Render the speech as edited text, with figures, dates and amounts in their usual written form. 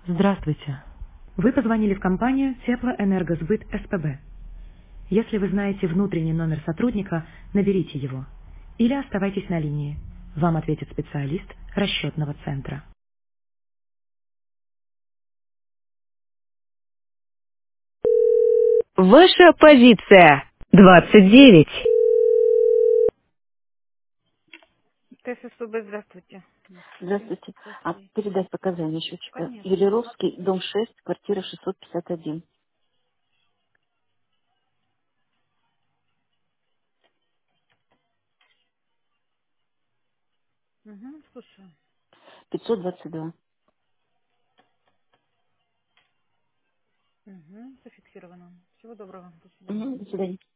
Здравствуйте. Вы позвонили в компанию Теплоэнергосбыт СПБ. Если вы знаете внутренний номер сотрудника, наберите его. Или оставайтесь на линии. Вам ответит специалист расчетного центра. Ваша позиция. 29. ТССУБ, здравствуйте. Здравствуйте. А София. передать показания счетчика. Конечно. Юлеровский, дом 6, квартира 651. Угу, слушаю. 522. Угу, зафиксировано. Всего доброго. До свидания. До свидания.